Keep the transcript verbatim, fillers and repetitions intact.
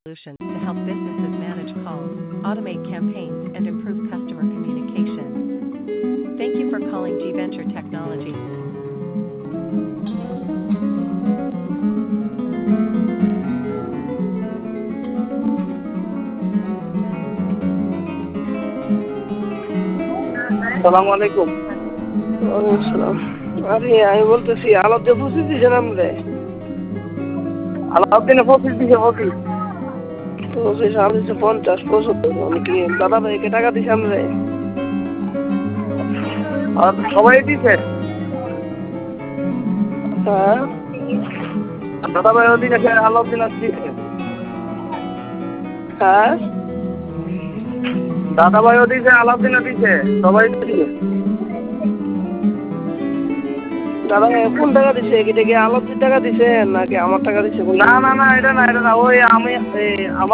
solutions to help businesses manage calls, automate campaigns, and improve customer communication. Thank you for calling G Venture Technologies. সালাম আলাইকুম। ওয়ালাইকুম আসসালাম। আরে আমি বলতেছি আলাদা পঁচিশ দিয়েছেন আমরে আলাউদ্দিনে পঁচিশ দিছে পঁচিশ পঁচিশ আমি দিচ্ছি পঞ্চাশ পঁচাত্তর আমি কি দাদা ভাইকে টাকা দিছি আমরে আর সবাই দিছে। হ্যাঁ দাদা ভাই ওদিন এসে আলাউদ্দিন দিছে। হ্যাঁ দাদা ভাইও দিছে আলাউদ্দিন দিছে সবাই দিছে। দাদা ভাই কোন টাকা দিছে এটা কি আলাউদ্দিন টাকা দিছে নাকি আমার টাকা দিছে? না না না এটা না এটা না ওই আমি আমার